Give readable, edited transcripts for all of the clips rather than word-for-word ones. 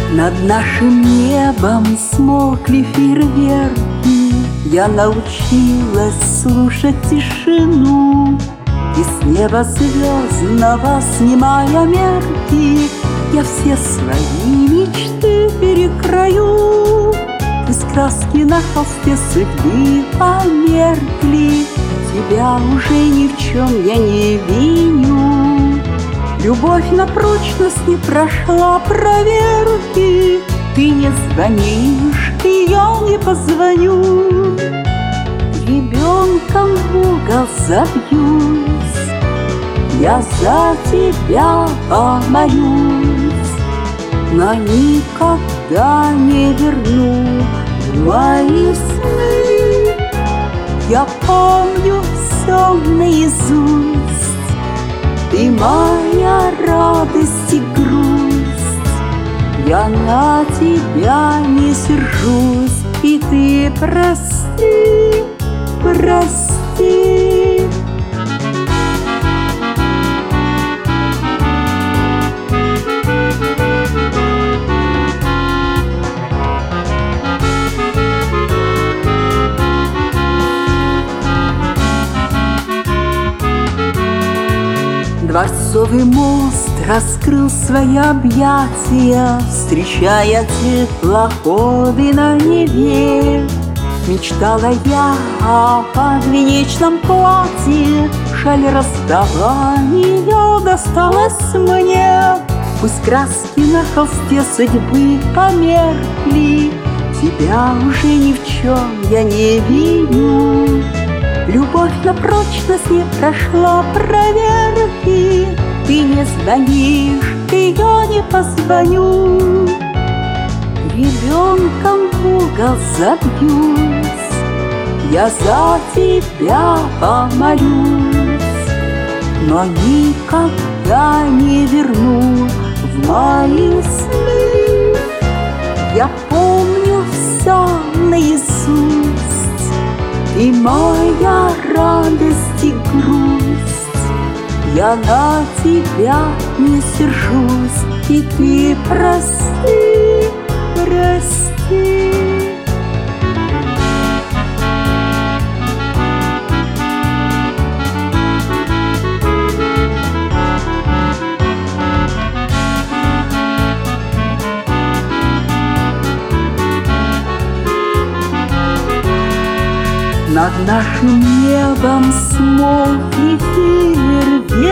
Над нашим небом смолкли фейерверки. Я научилась слушать тишину, и с неба звездного, снимая мерки, я все свои мечты перекрою. Из краски на холсте судьбы померкли, тебя уже ни в чем я не виню. Любовь на прочность не прошла проверки. Ты не звонишь, и я не позвоню. Ребенком в угол забьюсь, я за тебя помолюсь, но никогда не верну в мои сны. Я помню все наизусть. Ты моя радость и грусть, я на тебя не сержусь, и ты прости, прости. Дворцовый мост раскрыл свои объятия, встречая теплоходы на Неве. Мечтала я о подвенечном платье, шаль расставания досталась мне. Пусть краски на холсте судьбы померкли, тебя уже ни в чем я не виню. Любовь на прочность не прошла проверки. Ты не звонишь, и я не позвоню. Ребенком в угол забьюсь, я за тебя помолюсь, но никогда не верну в мои сны. Я помню все наизусть. Ты моя радость и грусть, я на тебя не сержусь, и ты прости, прости. Над нашим небом смолкли фейерверки.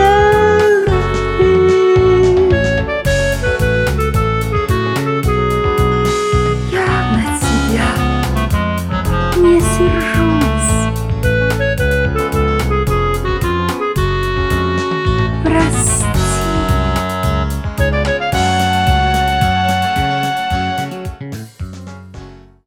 Я на тебя не сержусь.